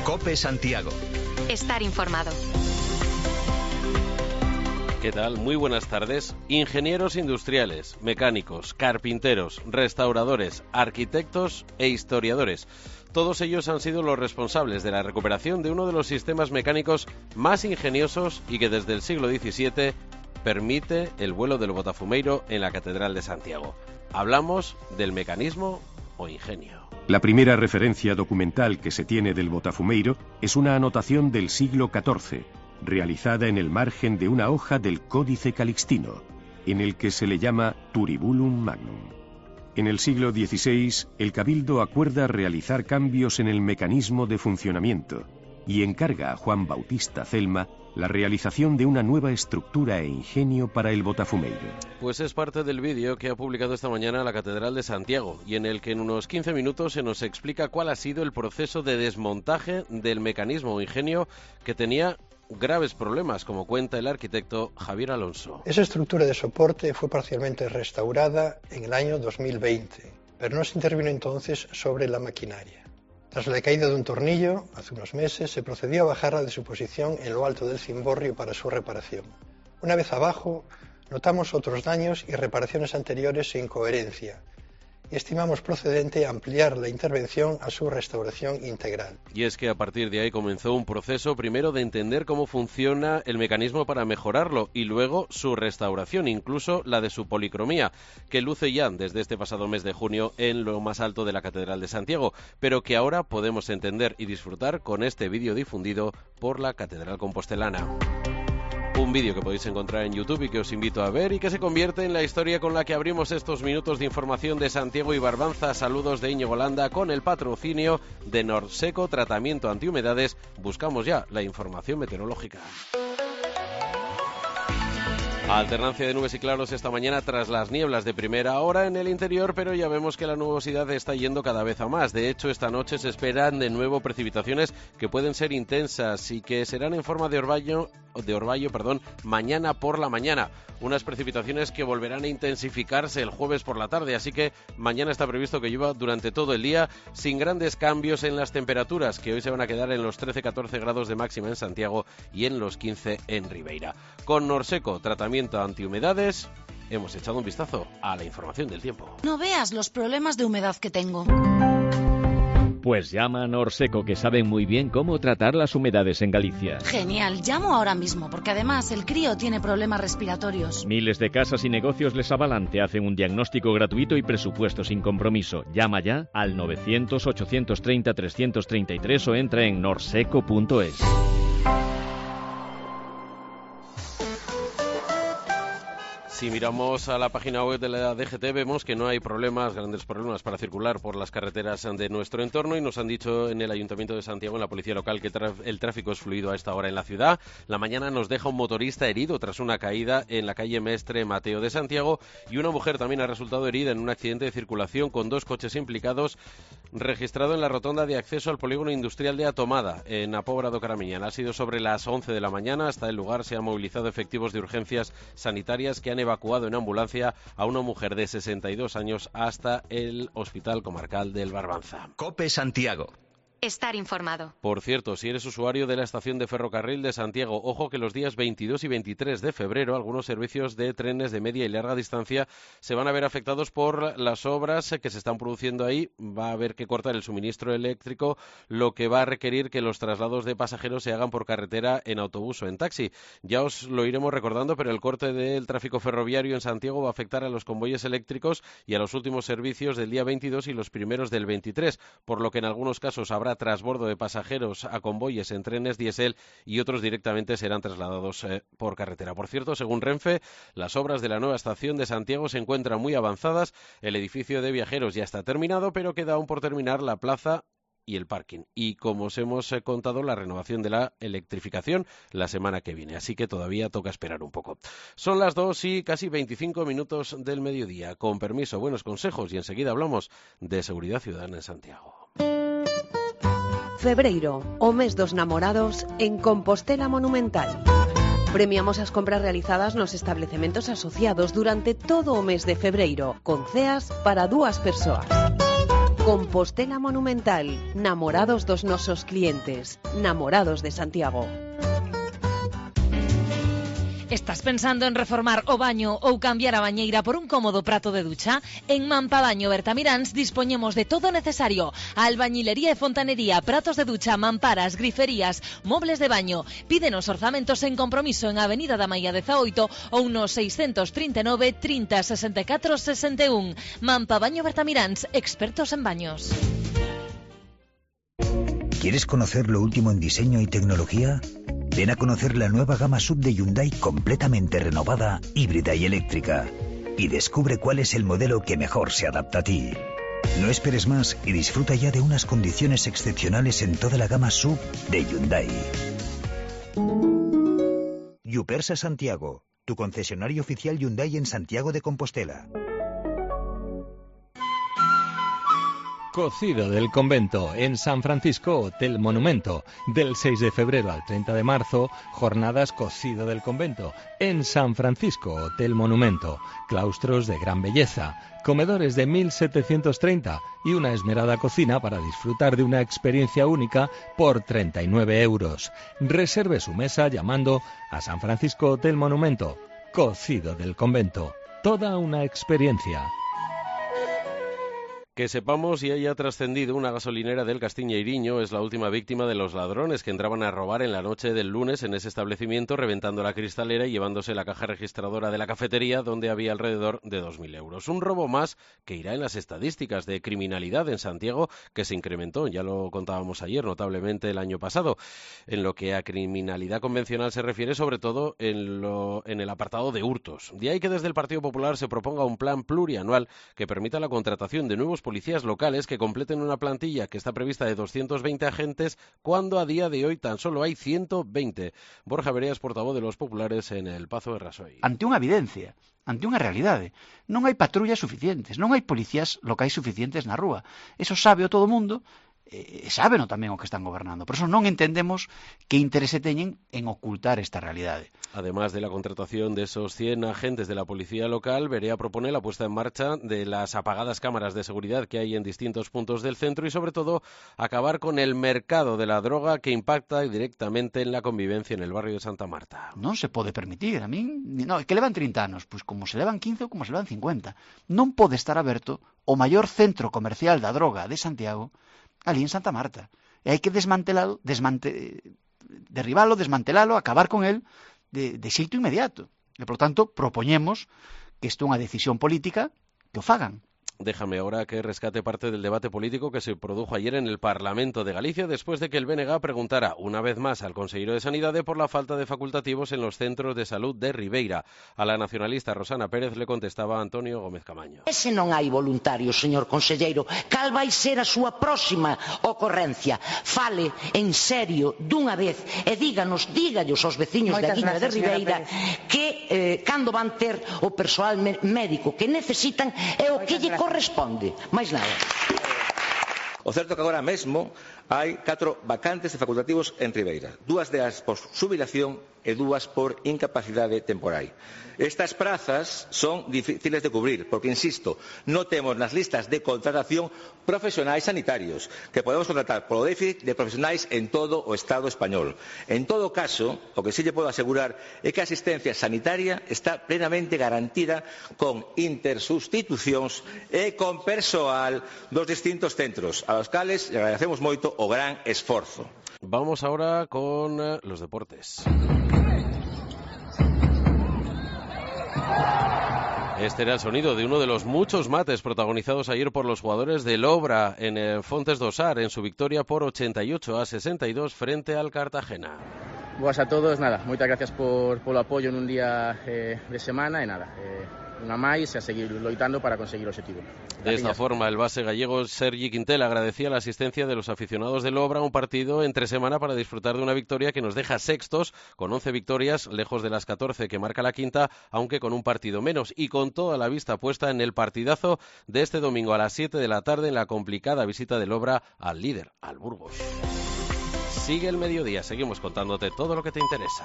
COPE Santiago. Estar informado. ¿Qué tal? Muy buenas tardes. Ingenieros industriales, mecánicos, carpinteros, restauradores, arquitectos e historiadores. Todos ellos han sido los responsables de la recuperación de uno de los sistemas mecánicos más ingeniosos y que desde el siglo XVII permite el vuelo del botafumeiro en la Catedral de Santiago. Hablamos del mecanismo o ingenio. La primera referencia documental que se tiene del botafumeiro es una anotación del siglo XIV, realizada en el margen de una hoja del Códice Calixtino, en el que se le llama Turibulum Magnum. En el siglo XVI, el Cabildo acuerda realizar cambios en el mecanismo de funcionamiento y encarga a Juan Bautista Celma la realización de una nueva estructura e ingenio para el botafumeiro. Pues es parte del vídeo que ha publicado esta mañana la Catedral de Santiago y en el que en unos 15 minutos se nos explica cuál ha sido el proceso de desmontaje del mecanismo o ingenio que tenía graves problemas, como cuenta el arquitecto Javier Alonso. Esa estructura de soporte fue parcialmente restaurada en el año 2020, pero no se intervino entonces sobre la maquinaria. Tras la caída de un tornillo, hace unos meses, se procedió a bajarla de su posición en lo alto del cimborrio para su reparación. Una vez abajo, notamos otros daños y reparaciones anteriores e incoherencia, y estimamos procedente ampliar la intervención a su restauración integral. Y es que a partir de ahí comenzó un proceso primero de entender cómo funciona el mecanismo para mejorarlo y luego su restauración, incluso la de su policromía, que luce ya desde este pasado mes de junio en lo más alto de la Catedral de Santiago, pero que ahora podemos entender y disfrutar con este vídeo difundido por la Catedral Compostelana. Un vídeo que podéis encontrar en YouTube y que os invito a ver y que se convierte en la historia con la que abrimos estos minutos de información de Santiago y Barbanza. Saludos de Íñigo Landa con el patrocinio de Norseco Tratamiento Antihumedades. Buscamos ya la información meteorológica. Alternancia de nubes y claros esta mañana tras las nieblas de primera hora en el interior, pero ya vemos que la nubosidad está yendo cada vez a más. De hecho, esta noche se esperan de nuevo precipitaciones que pueden ser intensas y que serán en forma de orvallo, mañana por la mañana. Unas precipitaciones que volverán a intensificarse el jueves por la tarde, así que mañana está previsto que llueva durante todo el día sin grandes cambios en las temperaturas, que hoy se van a quedar en los 13-14 grados de máxima en Santiago y en los 15 en Ribeira. Con Norseco Tratamiento Antihumedades hemos echado un vistazo a la información del tiempo. No veas los problemas de humedad que tengo. Pues llama a Norseco, que saben muy bien cómo tratar las humedades en Galicia. Genial, llamo ahora mismo, porque además el crío tiene problemas respiratorios. Miles de casas y negocios les avalan, te hacen un diagnóstico gratuito y presupuesto sin compromiso. Llama ya al 900-830-333 o entra en norseco.es. Si miramos a la página web de la DGT vemos que no hay grandes problemas para circular por las carreteras de nuestro entorno y nos han dicho en el Ayuntamiento de Santiago, en la Policía Local, que el tráfico es fluido a esta hora en la ciudad. La mañana nos deja un motorista herido tras una caída en la calle Mestre Mateo de Santiago y una mujer también ha resultado herida en un accidente de circulación con 2 coches implicados registrado en la rotonda de acceso al polígono industrial de Atomada, en Apóbra do Caramiñán. Ha sido sobre las 11 de la mañana. Hasta el lugar se han movilizado efectivos de urgencias sanitarias que han evacuado en ambulancia a una mujer de 62 años hasta el Hospital Comarcal del Barbanza. COPE Santiago. Estar informado. Por cierto, si eres usuario de la estación de ferrocarril de Santiago, ojo que los días 22 y 23 de febrero algunos servicios de trenes de media y larga distancia se van a ver afectados por las obras que se están produciendo ahí. Va a haber que cortar el suministro eléctrico, lo que va a requerir que los traslados de pasajeros se hagan por carretera en autobús o en taxi. Ya os lo iremos recordando, pero el corte del tráfico ferroviario en Santiago va a afectar a los convoyes eléctricos y a los últimos servicios del día 22 y los primeros del 23, por lo que en algunos casos habrá trasbordo de pasajeros a convoyes en trenes diésel y otros directamente serán trasladados por carretera. Por cierto, según Renfe, las obras de la nueva estación de Santiago se encuentran muy avanzadas. El edificio de viajeros ya está terminado, pero queda aún por terminar la plaza y el parking. Y como os hemos contado, la renovación de la electrificación la semana que viene. Así que todavía toca esperar un poco. Son las 2 y casi 25 minutos del mediodía. Con permiso, buenos consejos y enseguida hablamos de seguridad ciudadana en Santiago. Febreiro, o mes dos namorados en Compostela Monumental. Premiamos as compras realizadas nos establecementos asociados durante todo o mes de febreiro, con ceas para 2 persoas. Compostela Monumental, namorados dos nosos clientes, namorados de Santiago. Estás pensando en reformar o baño ou cambiar a bañeira por un cómodo prato de ducha? En Mampabaño Bertamiráns dispoñemos de todo o necesario: albañilería e fontanería, pratos de ducha, mamparas, griferías, mobles de baño. Pídenos orzamentos en compromiso en Avenida da Maia 18 ou no 639 30 64 61. Mampabaño Bertamiráns, expertos en baños. ¿Quieres conocer lo último en diseño y tecnología? Ven a conocer la nueva gama SUV de Hyundai completamente renovada, híbrida y eléctrica. Y descubre cuál es el modelo que mejor se adapta a ti. No esperes más y disfruta ya de unas condiciones excepcionales en toda la gama SUV de Hyundai. Yupersa Santiago, tu concesionario oficial Hyundai en Santiago de Compostela. Cocido del Convento, en San Francisco, Hotel Monumento. Del 6 de febrero al 30 de marzo, jornadas Cocido del Convento, en San Francisco, Hotel Monumento. Claustros de gran belleza, comedores de 1730 y una esmerada cocina para disfrutar de una experiencia única por 39 euros. Reserve su mesa llamando a San Francisco Hotel Monumento. Cocido del Convento, toda una experiencia. Que sepamos y haya trascendido, una gasolinera del Castiñeiriño es la última víctima de los ladrones que entraban a robar en la noche del lunes en ese establecimiento, reventando la cristalera y llevándose la caja registradora de la cafetería, donde había alrededor de 2.000 euros. Un robo más que irá en las estadísticas de criminalidad en Santiago, que se incrementó, ya lo contábamos ayer, notablemente el año pasado. En lo que a criminalidad convencional se refiere, sobre todo en el apartado de hurtos. De ahí que desde el Partido Popular se proponga un plan plurianual que permita la contratación de nuevos policías locales que completen una plantilla que está prevista de 220 agentes, cuando a día de hoy tan solo hay 120. Borja Vereas, portavoz de los populares en el Pazo de Rasoy. Ante unha evidencia, ante unha realidade, non hai patrullas suficientes, non hai policías locais suficientes na rúa. Eso sabe o todo o mundo, sábeno tamén o que están gobernando. Por eso non entendemos que interese teñen en ocultar esta realidade. Además de la contratación de esos 100 agentes de la policía local, Verea propone la puesta en marcha de las apagadas cámaras de seguridad que hay en distintos puntos del centro y, sobre todo, acabar con el mercado de la droga que impacta directamente en la convivencia en el barrio de Santa Marta. Non se pode permitir, a min, que levan 30 anos, pois como se levan 15 ou como se levan 50. Non pode estar aberto o maior centro comercial da droga de Santiago ali en Santa Marta. E hai que derribalo, desmantelalo, acabar con él de xeito inmediato. E, por tanto, propoñemos que isto é unha decisión política que o fagan. Déjame ahora que rescate parte del debate político que se produjo ayer en el Parlamento de Galicia después de que el BNG preguntara una vez más al consejero de Sanidade por la falta de facultativos en los centros de salud de Ribeira. A la nacionalista Rosana Pérez le contestaba Antonio Gómez Camaño. Ese non hai voluntarios, señor conselleiro. Cal vai ser a súa próxima ocorrencia? Fale en serio dunha vez e dígallos aos veciños de aquí de Ribeira que cando van ter o persoal médico que necesitan e o que lle corresponde, máis nada. O certo é que agora mesmo hai 4 vacantes de facultativos en Ribeira, 2 delas por xubilación e 2 por incapacidade temporal. Estas prazas son difíciles de cubrir porque, insisto, non temos nas listas de contratación profesionais sanitarios que podemos contratar polo déficit de profesionais en todo o Estado español. En todo caso, o que sí lle podo asegurar é que a asistencia sanitaria está plenamente garantida con intersubstitucións e con persoal dos distintos centros, aos cales le agradecemos moito o gran esforzo. Vamos ahora con los deportes. Este era el sonido de uno de los muchos mates protagonizados ayer por los jugadores del Obra en Fontes do Sar en su victoria por 88-62 frente al Cartagena. Boas a todos, moitas gracias por o apoio nun día de semana e unha máis e a seguir loitando para conseguir o objetivo. De esta forma, el base gallego Sergi Quintel agradecía la asistencia de los aficionados del Obra a un partido entre semana para disfrutar de una victoria que nos deja sextos, con 11 victorias, lejos de las 14 que marca la quinta, aunque con un partido menos, y con toda la vista puesta en el partidazo de este domingo a las 7 de la tarde en la complicada visita del Obra al líder, al Burgos. Sigue el mediodía, seguimos contándote todo lo que te interesa.